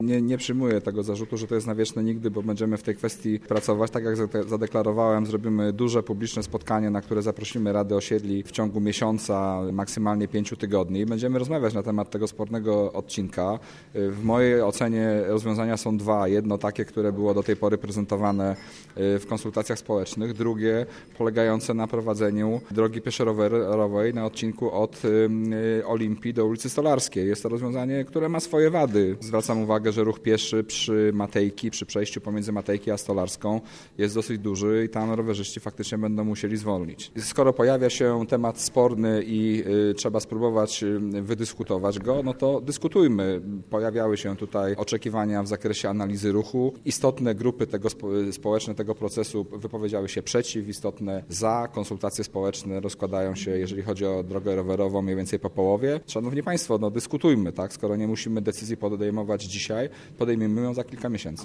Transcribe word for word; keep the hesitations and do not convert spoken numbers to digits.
Nie, nie przyjmuję tego zarzutu, że to jest na wieczne nigdy, bo będziemy w tej kwestii pracować. Tak jak zadeklarowałem, zrobimy duże publiczne spotkanie, na które zaprosimy Rady Osiedli w ciągu miesiąca, maksymalnie pięciu tygodni. Będziemy rozmawiać na temat tego spornego odcinka. W mojej ocenie rozwiązania są dwa. Jedno takie, które było do tej pory prezentowane w konsultacjach społecznych. Drugie polegające na prowadzeniu drogi pieszo-rowerowej na odcinku od Olimpii do ulicy Stolarskiej. Jest to rozwiązanie, które ma swoje wady. Zwracam uwagę, że ruch pieszy przy Matejki, przy przejściu pomiędzy Matejki a Stolarską jest dosyć duży i tam rowerzyści faktycznie będą musieli zwolnić. Skoro pojawia się temat sporny i y, trzeba spróbować y, wydyskutować go, no to dyskutujmy. Pojawiały się tutaj oczekiwania w zakresie analizy ruchu. Istotne grupy tego spo, społeczne tego procesu wypowiedziały się przeciw, istotne za. Konsultacje społeczne rozkładają się, jeżeli chodzi o drogę rowerową, mniej więcej po połowie. Szanowni Państwo, no dyskutujmy, tak? Skoro nie musimy decyzji podejmować dzisiaj, podejmiemy ją za kilka miesięcy.